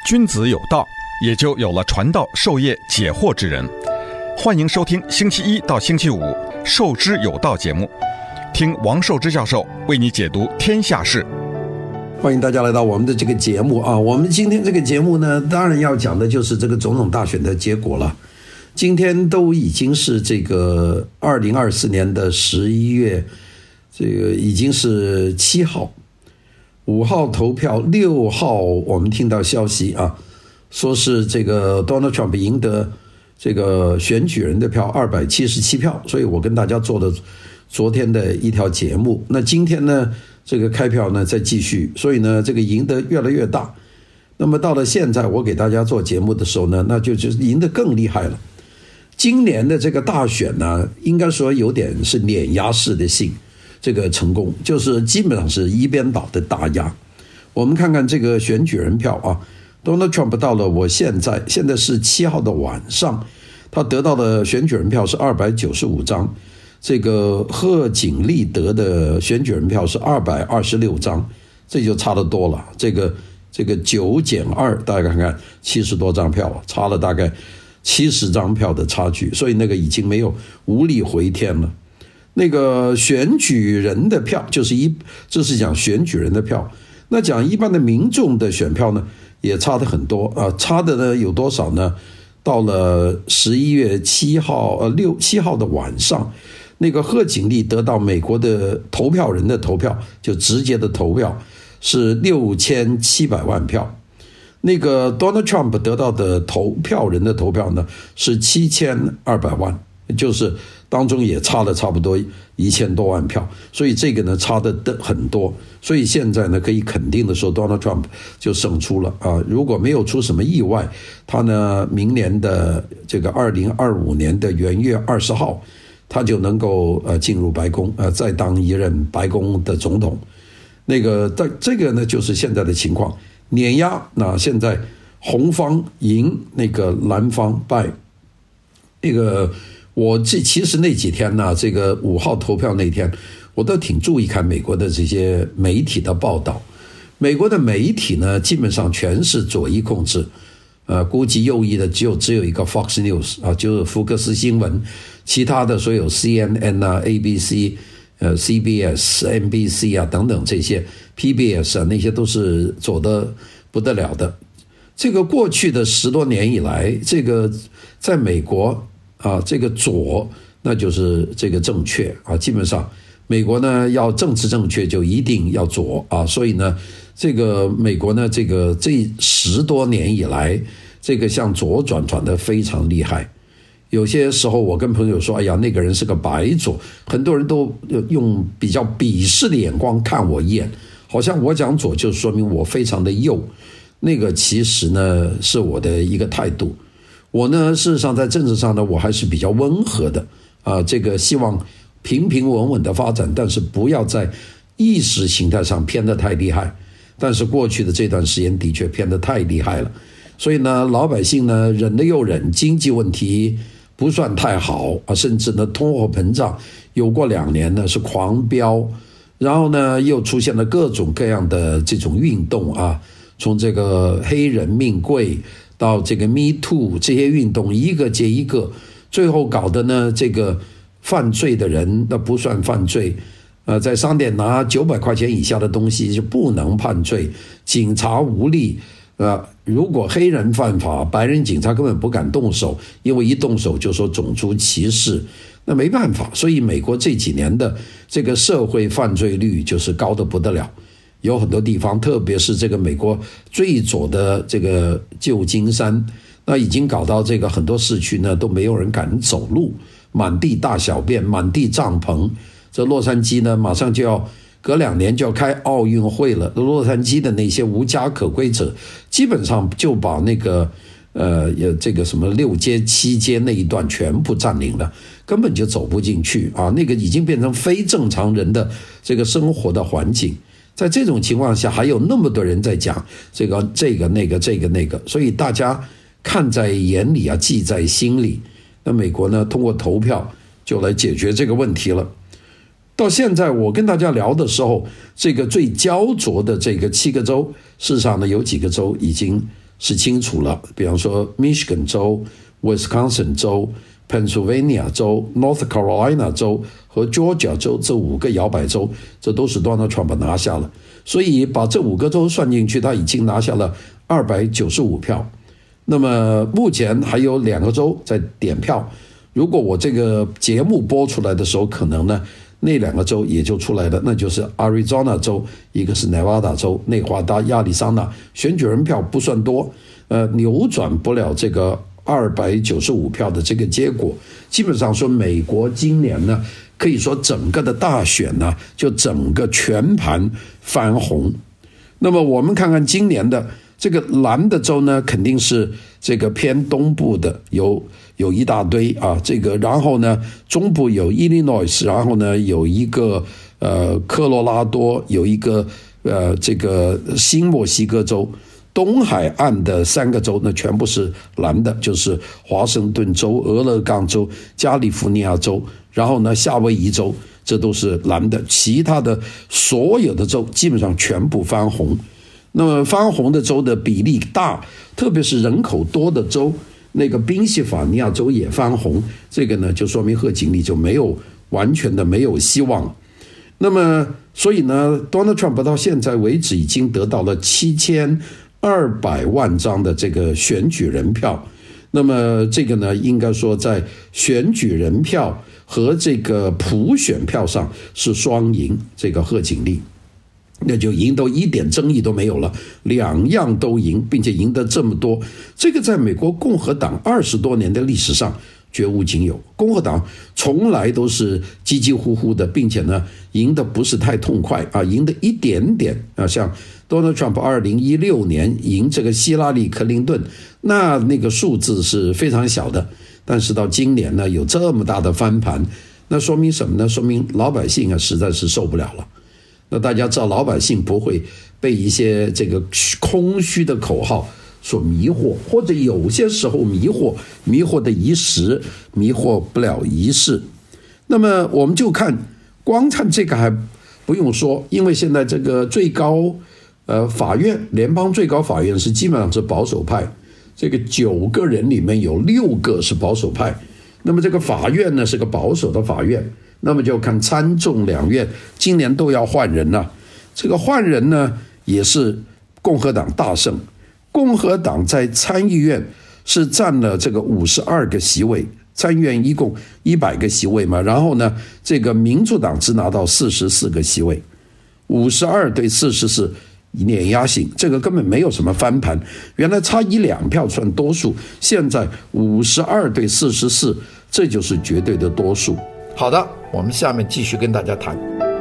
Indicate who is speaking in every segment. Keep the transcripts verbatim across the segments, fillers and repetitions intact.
Speaker 1: 君子有道，也就有了传道授业解惑之人。欢迎收听星期一到星期五《授之有道》节目，听王寿之教授为你解读天下事。
Speaker 2: 欢迎大家来到我们的这个节目啊！我们今天这个节目呢，当然要讲的就是这个总统大选的结果了。今天都已经是这个二零二四年的十一月，这个已经是七号，五号投票，六号我们听到消息啊，说是这个 Donald Trump 赢得这个选举人的票二百七十七票，所以我跟大家做了昨天的一条节目。那今天呢，这个开票呢再继续，所以呢这个赢得越来越大。那么到了现在我给大家做节目的时候呢，那就就是赢得更厉害了。今年的这个大选呢，应该说有点是碾压式的性这个成功，就是基本上是一边倒的大压。我们看看这个选举人票啊， Donald Trump 到了我现在现在是七号的晚上，他得到的选举人票是二百九十五张，这个贺锦丽得的选举人票是二百二十六张，这就差得多了。这个这个九减二，大家看看七十多张票，差了大概七十张票的差距，所以那个已经没有无力回天了。那个选举人的票就是一，这是讲选举人的票。那讲一般的民众的选票呢，也差得很多啊，差的呢有多少呢？到了十一月七号呃六七号的晚上，那个贺锦丽得到美国的投票人的投票，就直接的投票是六千七百万票。那个 Donald Trump 得到的投票人的投票呢是七千二百万，就是当中也差了差不多一千多万票，所以这个呢差的很多。所以现在呢可以肯定的说 Donald Trump 就胜出了啊！如果没有出什么意外，他呢明年的这个二零二五年的元月二十号，他就能够呃进入白宫呃再当一任白宫的总统。那个在这个呢就是现在的情况。碾压，那现在红方赢，那个蓝方败。那个我这其实那几天呢，这个五号投票那天，我都挺注意看美国的这些媒体的报道。美国的媒体呢，基本上全是左翼控制，呃，估计右翼的只有只有一个 Fox News 啊，就是福克斯新闻，其他的所有 C N N 啊、A B C。呃 C B S、N B C 啊等等这些 P B S 啊，那些都是左的不得了的。这个过去的十多年以来，这个在美国啊，这个左那就是这个正确啊，基本上美国呢要政治正确就一定要左啊，所以呢，这个美国呢这个这十多年以来，这个向左转转得非常厉害。有些时候我跟朋友说，哎呀，那个人是个白左，很多人都用比较鄙视的眼光看我一眼，好像我讲左就说明我非常的右。那个其实呢是我的一个态度。我呢事实上在政治上呢我还是比较温和的啊，这个希望平平稳稳的发展，但是不要在意识形态上偏得太厉害。但是过去的这段时间的确偏得太厉害了，所以呢老百姓呢忍了又忍，经济问题不算太好啊，甚至呢通货膨胀有过两年呢是狂飙，然后呢又出现了各种各样的这种运动啊，从这个黑人命贵到这个 Me Too 这些运动一个接一个，最后搞得呢这个犯罪的人那不算犯罪，呃，在商店拿九百块钱以下的东西就不能判罪，警察无力。呃，如果黑人犯法，白人警察根本不敢动手，因为一动手就说种族歧视，那没办法。所以美国这几年的这个社会犯罪率就是高得不得了，有很多地方，特别是这个美国最左的这个旧金山，那已经搞到这个很多市区呢都没有人敢走路，满地大小便，满地帐篷。这洛杉矶呢马上就要隔两年就要开奥运会了，洛杉矶的那些无家可归者基本上就把那个呃这个什么六街七街那一段全部占领了，根本就走不进去啊，那个已经变成非正常人的这个生活的环境。在这种情况下还有那么多人在讲这个这个那个这个那个，所以大家看在眼里啊，记在心里。那美国呢通过投票就来解决这个问题了。到现在我跟大家聊的时候，这个最焦灼的这个七个州，事实上呢有几个州已经是清楚了，比方说 Michigan 州、Wisconsin 州、Pennsylvania 州、North Carolina 州和 Georgia 州这五个摇摆州，这都是 Donald Trump 拿下了。所以把这五个州算进去，他已经拿下了二百九十五票。那么目前还有两个州在点票，如果我这个节目播出来的时候，可能呢那两个州也就出来了，那就是 Arizona 州，一个是 Nevada 州，内华达、亚利桑那，选举人票不算多，呃，扭转不了这个二百九十五票的这个结果。基本上说，美国今年呢，可以说整个的大选呢，就整个全盘翻红。那么我们看看今年的这个蓝的州呢，肯定是这个偏东部的，有有一大堆啊，这个然后呢，中部有 Illinois， 然后呢有一个呃科罗拉多，有一个呃这个新墨西哥州。东海岸的三个州呢，全部是蓝的，就是华盛顿州、俄勒冈州、加利福尼亚州，然后呢，夏威夷州，这都是蓝的。其他的所有的州基本上全部翻红。那么翻红的州的比例大，特别是人口多的州，那个宾夕法尼亚州也翻红，这个呢就说明贺锦丽就没有完全的没有希望。那么所以呢 ，Donald Trump 到现在为止已经得到了七千二百万张的这个选举人票，那么这个呢，应该说在选举人票和这个普选票上是双赢，这个贺锦丽，那就赢都一点争议都没有了，两样都赢，并且赢得这么多，这个在美国共和党二十多年的历史上绝无仅有。共和党从来都是唧唧呼呼的，并且呢，赢得不是太痛快啊，赢得一点点啊，像Donald Trump 二零一六年赢这个希拉里·克林顿，那那个数字是非常小的，但是到今年呢，有这么大的翻盘，那说明什么呢？说明老百姓啊实在是受不了了。那大家知道，老百姓不会被一些这个空虚的口号所迷惑，或者有些时候迷惑，迷惑的一时，迷惑不了一世。那么我们就看，光看这个还不用说，因为现在这个最高呃法院，联邦最高法院是基本上是保守派，这个九个人里面有六个是保守派。那么这个法院呢是个保守的法院，那么就看参众两院今年都要换人了，这个换人呢也是共和党大胜。共和党在参议院是占了这个五十二个席位，参议院一共一百个席位嘛，然后呢，这个民主党只拿到四十四个席位，五十二对四十四碾压性，这个根本没有什么翻盘，原来差一两票算多数，现在五十二对四十四，这就是绝对的多数。好的，我们下面继续跟大家谈。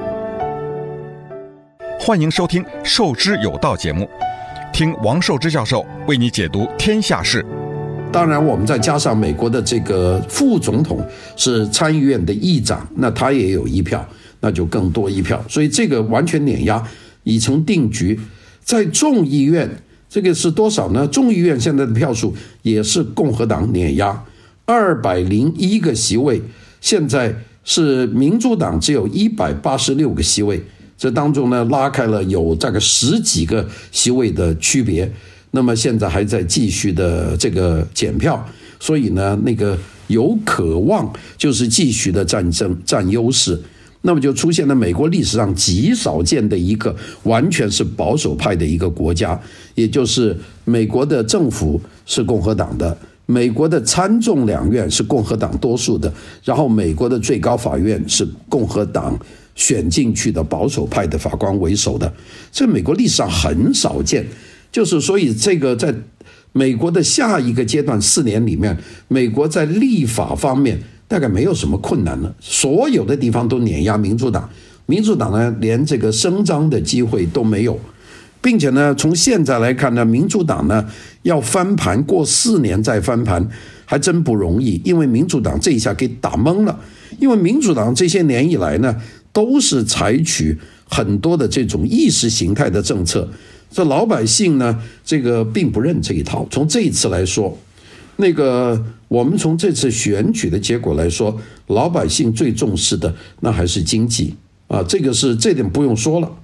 Speaker 1: 欢迎收听《受之有道》节目，听王寿之教授为你解读天下事。
Speaker 2: 当然我们再加上美国的这个副总统是参议院的议长，那他也有一票，那就更多一票，所以这个完全碾压已成定局。在众议院这个是多少呢？众议院现在的票数也是共和党碾压，二百零一个席位，现在是民主党只有一百八十六个席位，这当中呢拉开了有大概十几个席位的区别，那么现在还在继续的这个检票，所以呢那个有渴望就是继续的战争占优势，那么就出现了美国历史上极少见的一个完全是保守派的一个国家，也就是美国的政府是共和党的，美国的参众两院是共和党多数的，然后美国的最高法院是共和党选进去的保守派的法官为首的，这美国历史上很少见，就是所以这个在美国的下一个阶段四年里面，美国在立法方面大概没有什么困难了，所有的地方都碾压民主党，民主党呢连这个声张的机会都没有，并且呢从现在来看呢，民主党呢要翻盘过四年再翻盘还真不容易，因为民主党这一下给打懵了，因为民主党这些年以来呢都是采取很多的这种意识形态的政策，这老百姓呢这个并不认这一套。从这一次来说，那个我们从这次选举的结果来说，老百姓最重视的那还是经济啊，这个是这点不用说了，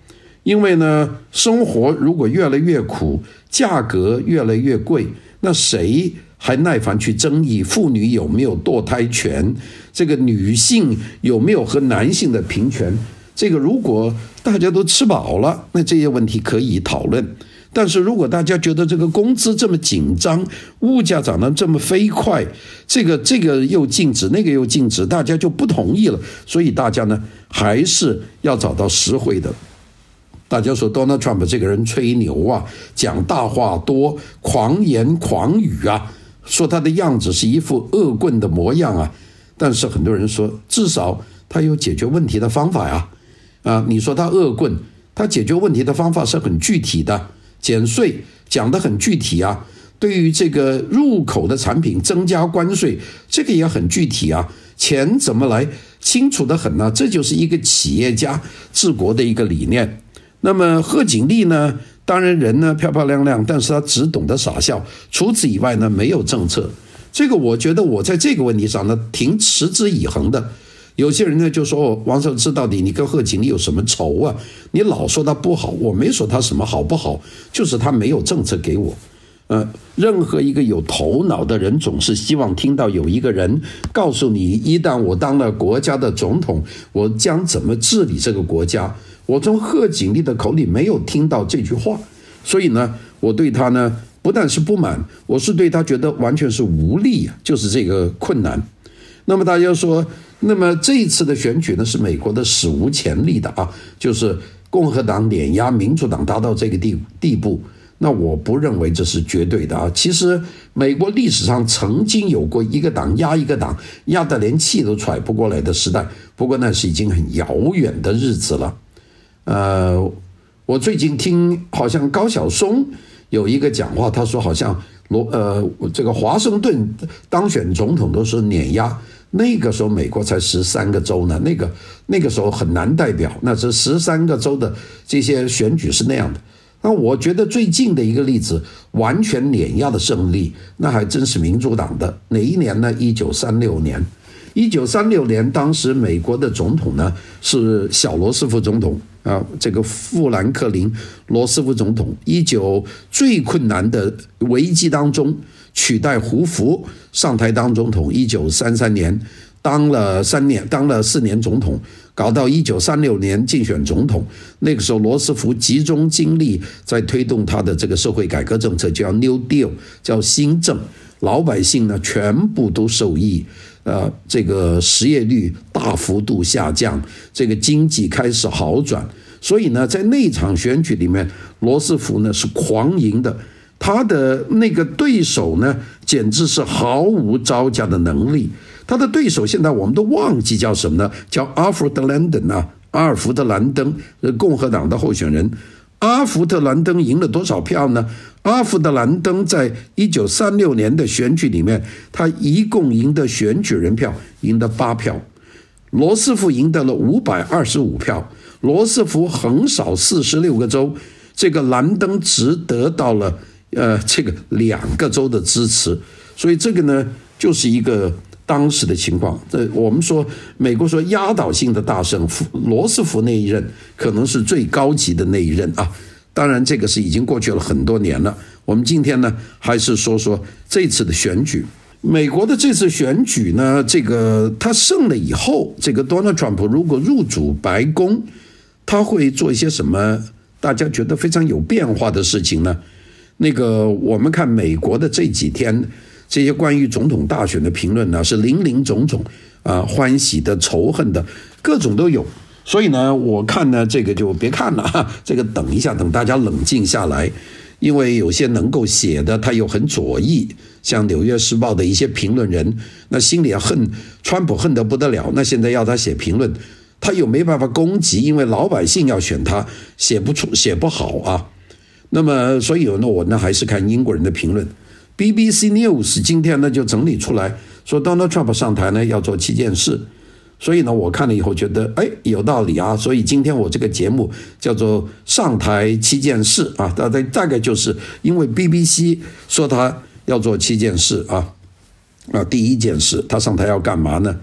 Speaker 2: 因为呢，生活如果越来越苦，价格越来越贵，那谁还耐烦去争议妇女有没有堕胎权，这个女性有没有和男性的平权？这个如果大家都吃饱了，那这些问题可以讨论。但是如果大家觉得这个工资这么紧张，物价涨得这么飞快，这个这个又禁止，那个又禁止，大家就不同意了。所以大家呢还是要找到实惠的。大家说 Donald Trump 这个人吹牛啊，讲大话多，狂言狂语啊，说他的样子是一副恶棍的模样啊。但是很多人说，至少他有解决问题的方法呀。啊，你说他恶棍，他解决问题的方法是很具体的，减税讲得很具体啊。对于这个入口的产品增加关税，这个也很具体啊。钱怎么来，清楚得很呢、啊。这就是一个企业家治国的一个理念。那么贺锦丽呢，当然人呢漂漂亮亮，但是他只懂得傻笑，除此以外呢没有政策。这个我觉得我在这个问题上呢挺持之以恒的。有些人呢就说、哦、王守之到底你跟贺锦丽有什么仇啊？你老说他不好，我没说他什么好不好，就是他没有政策给我。呃，任何一个有头脑的人总是希望听到有一个人告诉你，一旦我当了国家的总统，我将怎么治理这个国家。我从贺锦丽的口里没有听到这句话，所以呢，我对他呢不但是不满，我是对他觉得完全是无力，就是这个困难。那么大家说，那么这一次的选举呢是美国的史无前例的啊，就是共和党碾压民主党达到这个地地步。那我不认为这是绝对的啊。其实美国历史上曾经有过一个党压一个党，压得连气都喘不过来的时代，不过那是已经很遥远的日子了。呃，我最近听好像高晓松有一个讲话，他说好像罗呃这个华盛顿当选总统都是碾压，那个时候美国才十三个州呢，那个那个时候很难代表，那是十三个州的这些选举是那样的。那我觉得最近的一个例子，完全碾压的胜利，那还真是民主党的。哪一年呢？一九三六年。一九三六年，当时美国的总统呢是小罗斯福总统啊，这个富兰克林·罗斯福总统。一九最困难的危机当中，取代胡佛上台当总统。一九三三年当了三年，当了四年总统，搞到一九三六年竞选总统。那个时候，罗斯福集中精力在推动他的这个社会改革政策，叫 New Deal， 叫新政。老百姓呢全部都受益，呃，这个失业率大幅度下降，这个经济开始好转。所以呢，在那场选举里面，罗斯福呢是狂赢的，他的那个对手呢简直是毫无招架的能力。他的对手现在我们都忘记叫什么呢？叫阿福特兰登啊，阿尔福特兰登，共和党的候选人。阿福特兰登赢了多少票呢？阿福特兰登在一九三六年的选举里面，他一共赢得选举人票赢得八票，罗斯福赢得了五百二十五票。罗斯福横扫四十六个州，这个兰登只得到了呃这个两个州的支持，所以这个呢就是一个当时的情况。这我们说美国说压倒性的大胜，罗斯福那一任可能是最高级的那一任啊。当然这个是已经过去了很多年了，我们今天呢还是说说这次的选举。美国的这次选举呢，这个他胜了以后，这个 Donald Trump 如果入主白宫，他会做一些什么大家觉得非常有变化的事情呢？那个我们看美国的这几天这些关于总统大选的评论呢，是林林总总啊，欢喜的、仇恨的，各种都有。所以呢，我看呢，这个就别看了，这个等一下，等大家冷静下来，因为有些能够写的，他又很左翼，像《纽约时报》的一些评论人，那心里恨川普恨得不得了，那现在要他写评论，他又没办法攻击，因为老百姓要选他，写不出，写不好啊。那么，所以呢，我呢还是看英国人的评论。B B C News 今天呢就整理出来说 Donald Trump 上台呢要做七件事，所以呢我看了以后觉得哎有道理啊，所以今天我这个节目叫做上台七件事啊，大概大概就是因为 B B C 说他要做七件事啊啊，第一件事他上台要干嘛呢？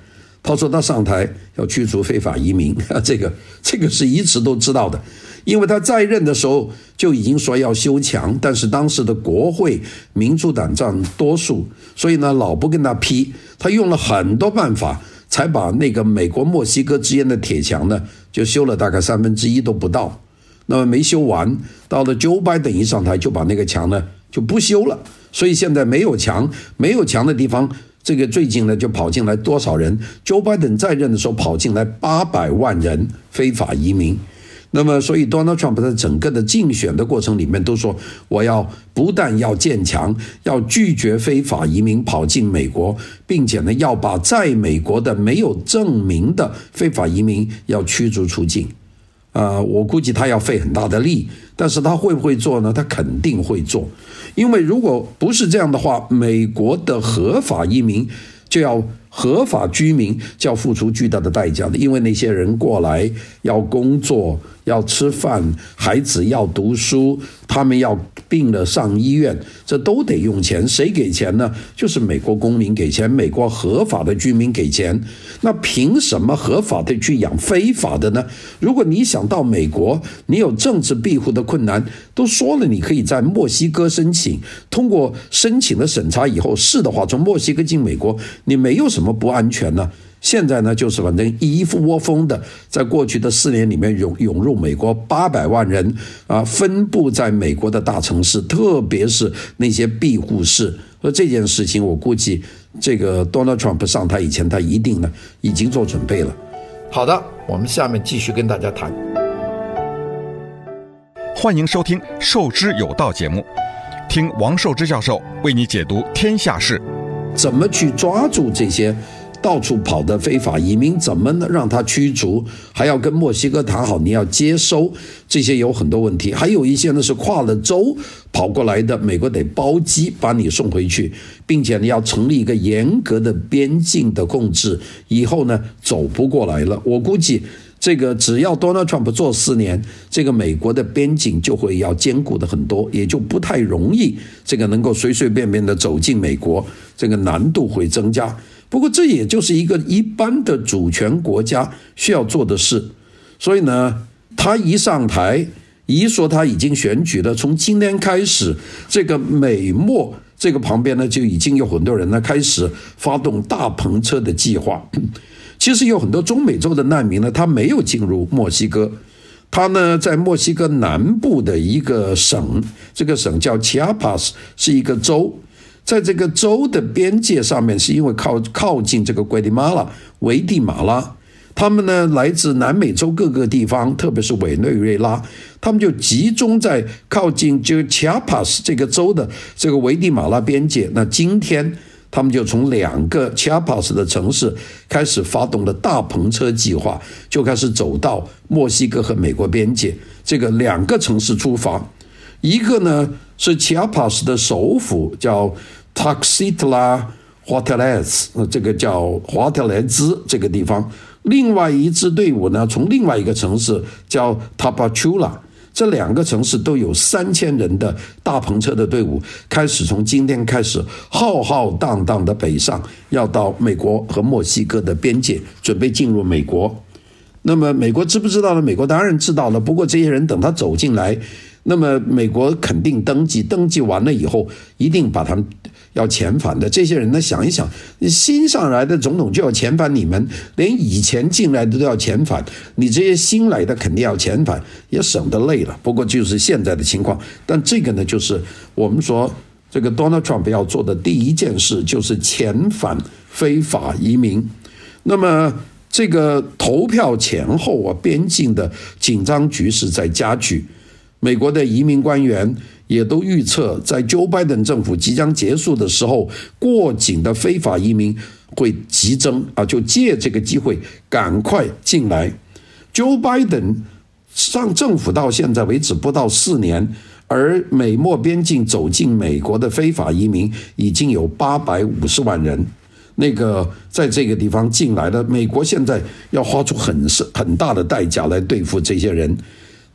Speaker 2: 他说他上台要驱逐非法移民，这个这个是一直都知道的，因为他在任的时候就已经说要修墙，但是当时的国会民主党占多数，所以呢老不跟他批，他用了很多办法才把那个美国墨西哥之间的铁墙呢就修了大概三分之一都不到，那么没修完，到了Joe Biden一上台就把那个墙呢就不修了，所以现在没有墙，没有墙的地方，这个最近呢就跑进来多少人 ？Joe Biden 在任的时候跑进来八百万人非法移民。那么，所以 Donald Trump 在整个的竞选的过程里面都说，我要不但要建墙，要拒绝非法移民跑进美国，并且呢要把在美国的没有证明的非法移民要驱逐出境。呃，我估计他要费很大的力，但是他会不会做呢？他肯定会做，因为如果不是这样的话，美国的合法移民就要合法居民就要付出巨大的代价的，因为那些人过来要工作、要吃饭，孩子要读书，他们要病了上医院，这都得用钱。谁给钱呢？就是美国公民给钱，美国合法的居民给钱。那凭什么合法的去养非法的呢？如果你想到美国，你有政治庇护的困难，都说了你可以在墨西哥申请，通过申请的审查以后，是的话从墨西哥进美国，你没有什么不安全呢？现在呢，就是反正一窝蜂的，在过去的四年里面涌涌入美国八百万人啊，分布在美国的大城市，特别是那些庇护市。而这件事情，我估计这个 Donald Trump 上台以前，他一定呢已经做准备了。好的，我们下面继续跟大家谈。
Speaker 1: 欢迎收听《受之有道》节目，听王寿之教授为你解读天下事。
Speaker 2: 怎么去抓住这些到处跑的非法移民，怎么呢让他驱逐，还要跟墨西哥谈好你要接收，这些有很多问题。还有一些呢是跨了州跑过来的，美国得包机把你送回去，并且呢要成立一个严格的边境的控制，以后呢走不过来了。我估计这个只要 Donald Trump 做四年，这个美国的边境就会要坚固的很多，也就不太容易这个能够随随便便的走进美国，这个难度会增加。不过这也就是一个一般的主权国家需要做的事，所以呢，他一上台，一说他已经选举了，从今天开始，这个美墨这个旁边呢，就已经有很多人呢开始发动大篷车的计划。其实有很多中美洲的难民呢，他没有进入墨西哥，他呢在墨西哥南部的一个省，这个省叫 Chiapas， 是一个州。在这个州的边界上面，是因为靠靠近这个危地马拉，危地马拉，他们呢来自南美洲各个地方，特别是委内瑞拉，他们就集中在靠近就 Chiapas 这个州的这个危地马拉边界。那今天他们就从两个 Chiapas 的城市开始发动了大篷车计划，就开始走到墨西哥和美国边界，这个两个城市出发。一个呢是 Chiapas 的首府叫 Tuxtla Gutiérrez， 这个叫华特莱兹这个地方。另外一支队伍呢从另外一个城市叫 Tapachula， 这两个城市都有三千人的大篷车的队伍，开始从今天开始浩浩荡荡的北上，要到美国和墨西哥的边界，准备进入美国。那么美国知不知道呢？美国当然知道了，不过这些人等他走进来，那么美国肯定登记，登记完了以后一定把他们要遣返的。这些人呢想一想，新上来的总统就要遣返你们，连以前进来的都要遣返，你这些新来的肯定要遣返，也省得累了。不过就是现在的情况，但这个呢就是我们说这个 Donald Trump 要做的第一件事，就是遣返非法移民。那么这个投票前后啊，边境的紧张局势在加剧。美国的移民官员也都预测，在 Joe Biden 政府即将结束的时候，过境的非法移民会急增啊，就借这个机会赶快进来。Joe Biden 上政府到现在为止不到四年，而美墨边境走进美国的非法移民已经有八百五十万人。那个在这个地方进来的，美国现在要花出很很大的代价来对付这些人。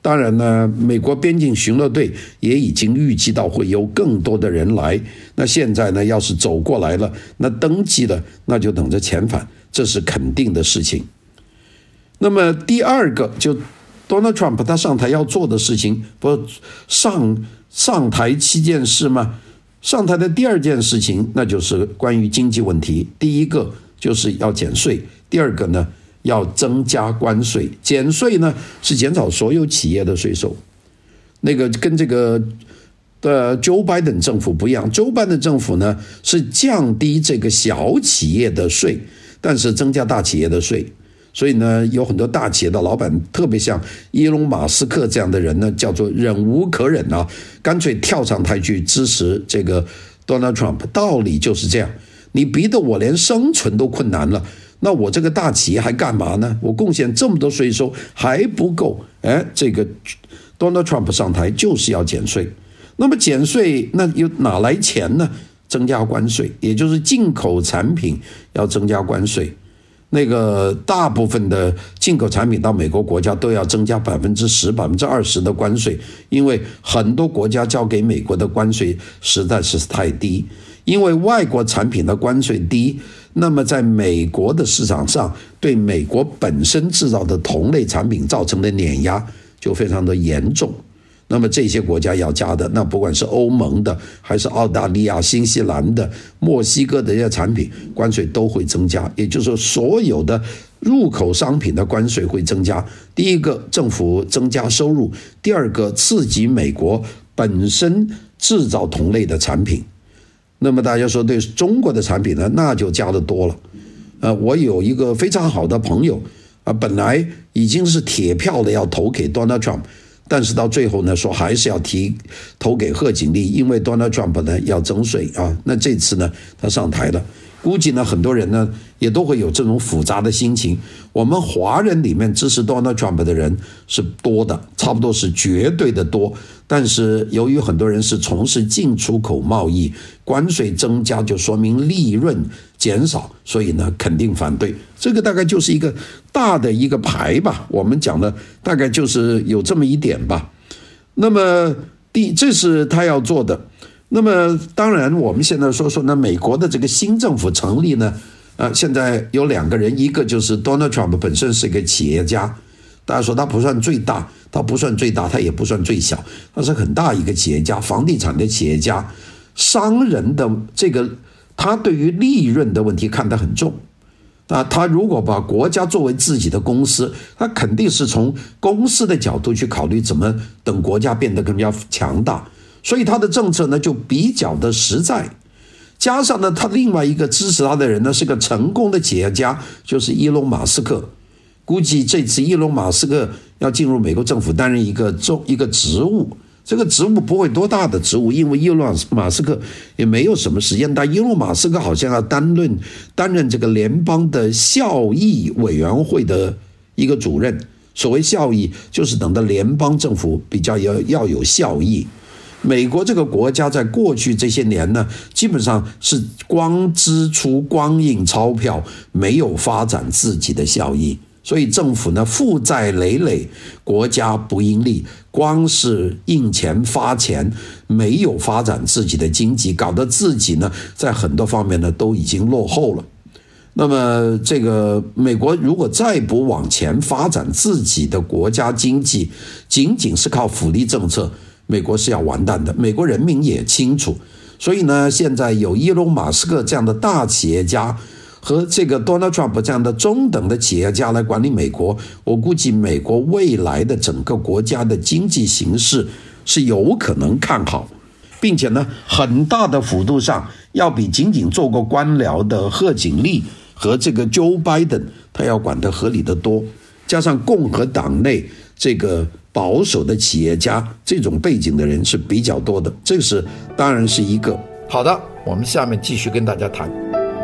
Speaker 2: 当然呢，美国边境巡逻队也已经预计到会有更多的人来。那现在呢，要是走过来了，那登记了，那就等着遣返，这是肯定的事情。那么第二个，就 Donald Trump 他上台要做的事情，不上上台七件事吗？上台的第二件事情，那就是关于经济问题。第一个就是要减税，第二个呢，要增加关税。减税呢是减少所有企业的税收，那个跟这个的 Joe Biden 政府不一样。Joe Biden 政府呢是降低这个小企业的税，但是增加大企业的税。所以呢，有很多大企业的老板，特别像伊隆马斯克这样的人呢，叫做忍无可忍啊，干脆跳上台去支持这个 Donald Trump。道理就是这样，你逼得我连生存都困难了，那我这个大企业还干嘛呢？我贡献这么多税收还不够。哎，这个 Donald Trump 上台就是要减税。那么减税，那又哪来钱呢？增加关税，也就是进口产品要增加关税。那个大部分的进口产品到美国国家都要增加百分之十、百分之二十的关税，因为很多国家交给美国的关税实在是太低。因为外国产品的关税低，那么在美国的市场上，对美国本身制造的同类产品造成的碾压就非常的严重。那么这些国家要加的，那不管是欧盟的，还是澳大利亚、新西兰的、墨西哥的这些产品，关税都会增加。也就是说，所有的入口商品的关税会增加。第一个，政府增加收入；第二个，刺激美国本身制造同类的产品。那么大家说，对中国的产品呢，那就加得多了。呃，我有一个非常好的朋友啊，本来已经是铁票的要投给 Donald Trump。但是到最后呢，说还是要提投给贺锦丽，因为 Donald Trump 呢要征税啊。那这次呢，他上台了，估计呢很多人呢也都会有这种复杂的心情。我们华人里面支持 Donald Trump 的人是多的，差不多是绝对的多。但是由于很多人是从事进出口贸易，关税增加就说明利润减少，所以呢肯定反对。这个大概就是一个大的一个牌吧，我们讲的大概就是有这么一点吧。那么第这是他要做的。那么当然我们现在说说呢，美国的这个新政府成立呢，呃，现在有两个人，一个就是 Donald Trump 本身是一个企业家，大家说他不算最大，他不算最大，他也不算最小，他是很大一个企业家，房地产的企业家，商人的这个他对于利润的问题看得很重。啊，他如果把国家作为自己的公司，他肯定是从公司的角度去考虑怎么等国家变得更加强大，所以他的政策呢就比较的实在。加上呢，他另外一个支持他的人呢是个成功的企业家，就是伊隆马斯克。估计这次伊隆马斯克要进入美国政府担任一个州一个职务。这个职务不会多大的职务，因为伊隆马斯克也没有什么时间，但伊隆马斯克好像要担任担任这个联邦的效益委员会的一个主任。所谓效益，就是等到联邦政府比较要要有效益。美国这个国家在过去这些年呢，基本上是光支出、光印钞票，没有发展自己的效益。所以政府呢负债累累，国家不盈利，光是印钱发钱，没有发展自己的经济，搞得自己呢在很多方面呢都已经落后了。那么这个美国如果再不往前发展自己的国家经济，仅仅是靠福利政策，美国是要完蛋的。美国人民也清楚，所以呢现在有伊隆马斯克这样的大企业家和这个 Donald Trump 这样的中等的企业家来管理美国，我估计美国未来的整个国家的经济形势是有可能看好，并且呢很大的幅度上要比仅仅做过官僚的贺锦丽和这个 Joe Biden 他要管得合理的多。加上共和党内这个保守的企业家这种背景的人是比较多的，这个是当然是一个。好的，我们下面继续跟大家谈。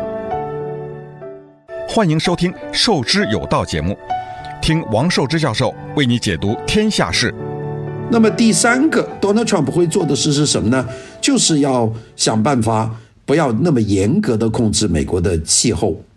Speaker 1: 欢迎收听授之有道节目，听王寿之教授为你解读天下事。
Speaker 2: 那么第三个 Donald Trump 会做的事是什么呢？就是要想办法不要那么严格的控制美国的气候。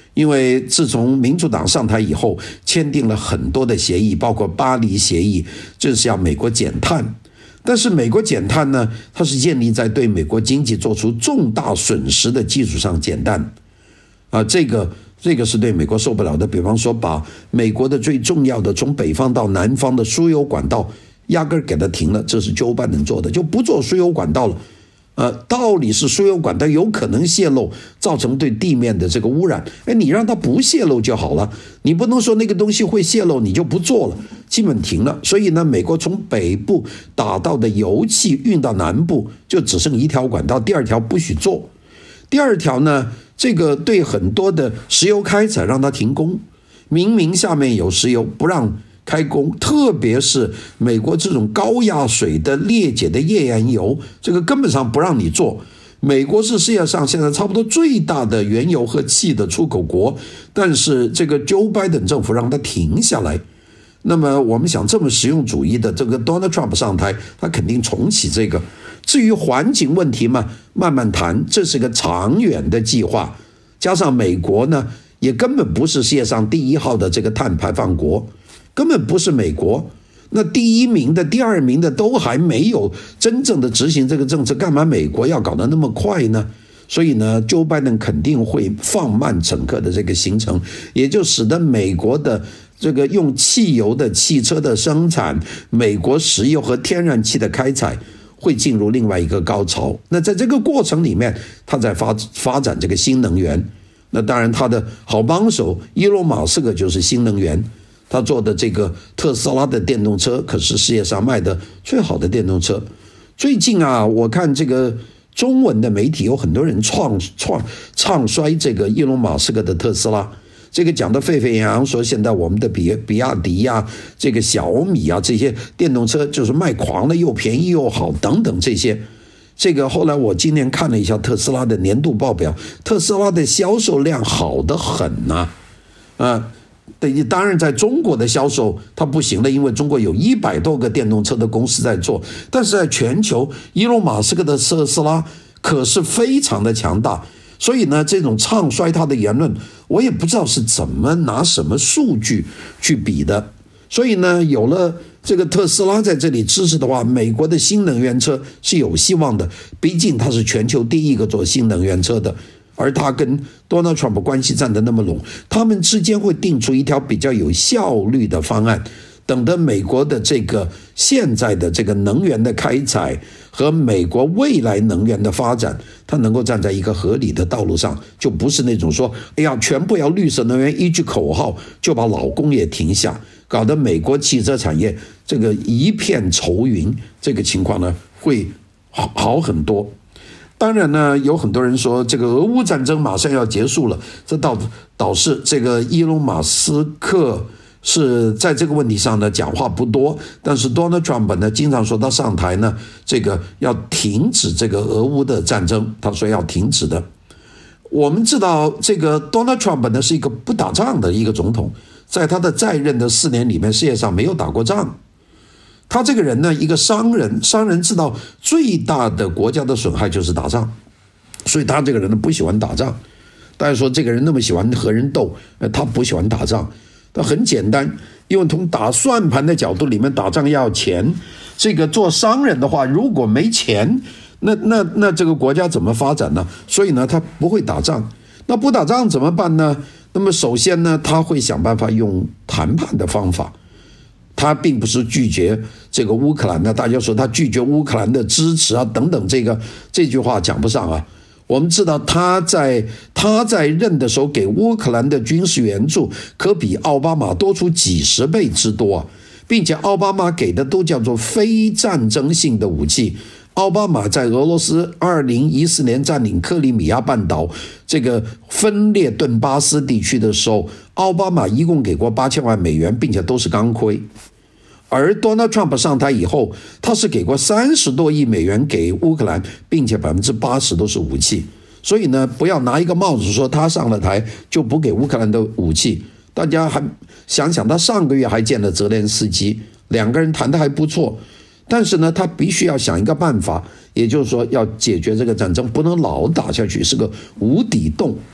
Speaker 2: 因为自从民主党上台以后，签订了很多的协议，包括巴黎协议，这是要美国减碳。但是美国减碳呢，它是建立在对美国经济做出重大损失的基础上减碳，啊，这个这个是对美国受不了的。比方说，把美国的最重要的从北方到南方的输油管道压根儿给它停了，这是Joe Biden做的，就不做输油管道了。呃，道理是输油管道有可能泄漏，造成对地面的这个污染。哎，你让它不泄漏就好了，你不能说那个东西会泄漏你就不做了，基本停了。所以呢，美国从北部打到的油气运到南部就只剩一条管道，第二条不许做。第二条呢，这个对很多的石油开采让它停工，明明下面有石油不让开工，特别是美国这种高压水的裂解的页岩油，这个根本上不让你做。美国是世界上现在差不多最大的原油和气的出口国，但是这个 Joe Biden 政府让它停下来。那么我们想，这么实用主义的这个 Donald Trump 上台，他肯定重启这个。至于环境问题嘛，慢慢谈，这是个长远的计划。加上美国呢，也根本不是世界上第一号的这个碳排放国，根本不是美国。那第一名的、第二名的都还没有真正的执行这个政策，干嘛美国要搞得那么快呢？所以呢 ，Joe Biden 肯定会放慢整个的这个行程，也就使得美国的这个用汽油的汽车的生产、美国石油和天然气的开采会进入另外一个高潮。那在这个过程里面，他在发发展这个新能源。那当然，他的好帮手伊隆马斯克就是新能源。他做的这个特斯拉的电动车可是世界上卖的最好的电动车。最近啊，我看这个中文的媒体有很多人创创唱衰这个伊隆马斯克的特斯拉，这个讲得沸沸扬扬，说现在我们的比比亚迪呀、啊、这个小米啊这些电动车就是卖狂了，又便宜又好等等这些。这个后来我今天看了一下特斯拉的年度报表，特斯拉的销售量好得很呐、啊，啊。当然在中国的销售它不行了，因为中国有一百多个电动车的公司在做，但是在全球伊隆马斯克的特斯拉可是非常的强大。所以呢，这种唱衰他的言论我也不知道是怎么拿什么数据去比的。所以呢，有了这个特斯拉在这里支持的话，美国的新能源车是有希望的，毕竟它是全球第一个做新能源车的。而他跟 Donald Trump 关系站得那么拢，他们之间会定出一条比较有效率的方案。等到美国的这个现在的这个能源的开采和美国未来能源的发展，它能够站在一个合理的道路上，就不是那种说，哎呀，全部要绿色能源，一句口号就把老工业停下，搞得美国汽车产业这个一片愁云，这个情况呢会好好很多。当然呢，有很多人说这个俄乌战争马上要结束了，这导导致这个伊隆马斯克是在这个问题上呢讲话不多，但是 Donald Trump 呢经常说他上台呢这个要停止这个俄乌的战争，他说要停止的。我们知道这个 Donald Trump 呢是一个不打仗的一个总统，在他的在任的四年里面，世界上没有打过仗。他这个人呢，一个商人，商人知道最大的国家的损害就是打仗，所以他这个人呢不喜欢打仗。大家说这个人那么喜欢和人斗，他不喜欢打仗。他很简单，因为从打算盘的角度里面，打仗要钱。这个做商人的话，如果没钱，那那那这个国家怎么发展呢？所以呢，他不会打仗。那不打仗怎么办呢？那么首先呢，他会想办法用谈判的方法。他并不是拒绝这个乌克兰的，大家说他拒绝乌克兰的支持啊等等，这个这句话讲不上啊。我们知道他在他在任的时候给乌克兰的军事援助可比奥巴马多出几十倍之多啊，并且奥巴马给的都叫做非战争性的武器。奥巴马在俄罗斯二零一四年占领克里米亚半岛这个分裂顿巴斯地区的时候，奥巴马一共给过八千万美元，并且都是钢盔。而 Donald Trump 上台以后，他是给过三十多亿美元给乌克兰，并且百分之八十都是武器。所以呢，不要拿一个帽子说他上了台就不给乌克兰的武器。大家还想想，他上个月还见了泽连斯基，两个人谈得还不错。但是呢，他必须要想一个办法，也就是说要解决这个战争，不能老打下去，是个无底洞。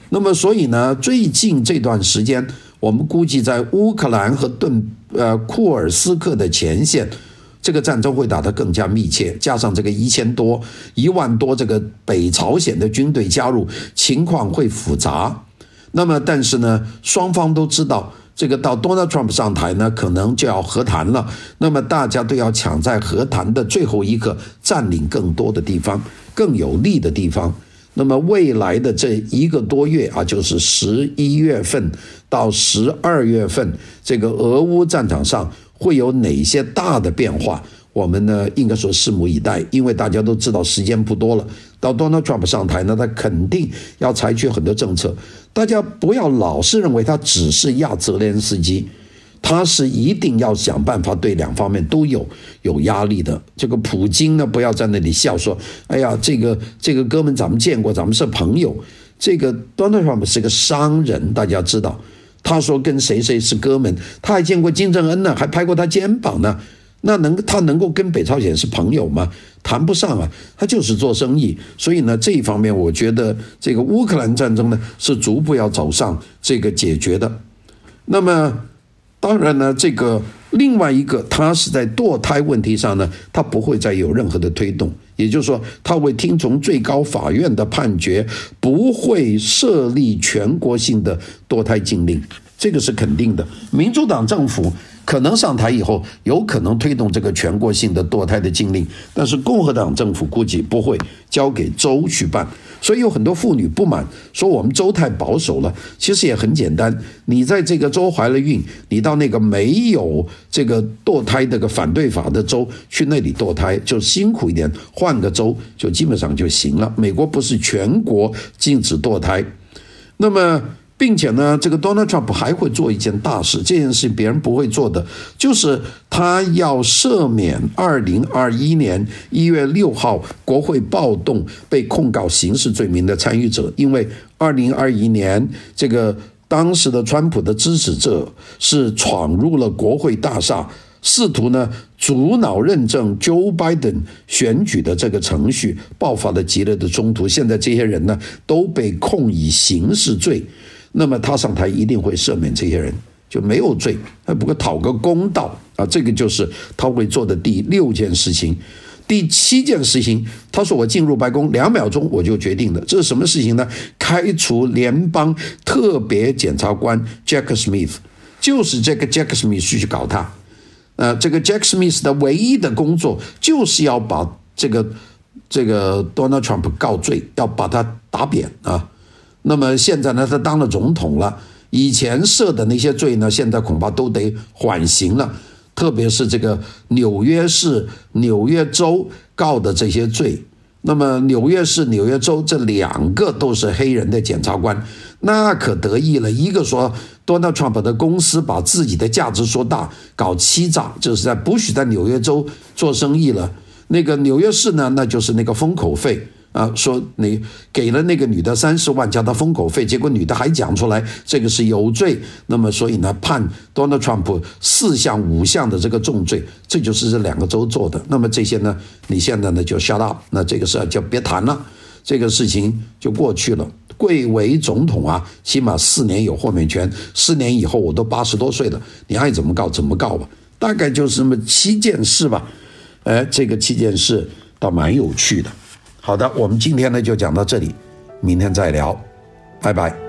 Speaker 2: 那么所以呢，最近这段时间，我们估计在乌克兰和顿呃库尔斯克的前线，这个战争会打得更加密切，加上这个一千多、一万多这个北朝鲜的军队加入，情况会复杂。那么，但是呢，双方都知道，这个到 Donald Trump 上台呢，可能就要和谈了。那么大家都要抢在和谈的最后一刻，占领更多的地方，更有利的地方。那么未来的这一个多月啊，就是十一月份到十二月份，这个俄乌战场上会有哪些大的变化？我们呢，应该说拭目以待，因为大家都知道时间不多了。到 Donald Trump 上台呢，他肯定要采取很多政策。大家不要老是认为他只是亚泽连斯基，他是一定要想办法对两方面都有有压力的。这个普京呢，不要在那里笑说：“哎呀，这个这个哥们咱们见过，咱们是朋友。”这个 Donald Trump 是个商人，大家知道，他说跟谁谁是哥们，他还见过金正恩呢，还拍过他肩膀呢。那能他能够跟北朝鲜是朋友吗？谈不上啊，他就是做生意。所以呢，这一方面我觉得这个乌克兰战争呢是逐步要走上这个解决的。那么当然呢，这个另外一个，他是在堕胎问题上呢，他不会再有任何的推动，也就是说，他会听从最高法院的判决，不会设立全国性的堕胎禁令，这个是肯定的。民主党政府可能上台以后有可能推动这个全国性的堕胎的禁令，但是共和党政府估计不会，交给州去办。所以有很多妇女不满，说我们州太保守了。其实也很简单，你在这个州怀了孕，你到那个没有这个堕胎这个反对法的州去那里堕胎，就辛苦一点，换个州就基本上就行了。美国不是全国禁止堕胎。那么并且呢，这个 Donald Trump 还会做一件大事，这件事别人不会做的，就是他要赦免二零二一年一月六号国会暴动被控告刑事罪名的参与者，因为二零二一年这个当时的川普的支持者是闯入了国会大厦，试图呢阻挠认证 Joe Biden 选举的这个程序，爆发了激烈的冲突。现在这些人呢都被控以刑事罪。那么他上台一定会赦免这些人，就没有罪，不过讨个公道啊，这个就是他会做的第六件事情。第七件事情，他说我进入白宫两秒钟我就决定了，这是什么事情呢？开除联邦特别检察官 Jack Smith， 就是这个 Jack Smith 去搞他。呃，这个 Jack Smith 的唯一的工作就是要把这个这个 Donald Trump 告罪，要把他打扁啊。那么现在呢，他当了总统了，以前设的那些罪呢，现在恐怕都得缓刑了，特别是这个纽约市、纽约州告的这些罪。那么纽约市、纽约州这两个都是黑人的检察官，那可得意了。一个说 Donald Trump 的公司把自己的价值说大，搞欺诈，就是在不许在纽约州做生意了。那个纽约市呢，那就是那个封口费。啊，说你给了那个女的三十万叫她封口费，结果女的还讲出来这个是有罪，那么所以呢判 Donald Trump 四项五项的这个重罪，这就是这两个州做的。那么这些呢，你现在呢就 shut up， 那这个事就别谈了，这个事情就过去了。贵为总统啊，起码四年有豁免权，四年以后我都八十多岁了，你爱怎么告怎么告吧，大概就是这么七件事吧。哎，这个七件事倒蛮有趣的。好的，我们今天呢就讲到这里，明天再聊，拜拜。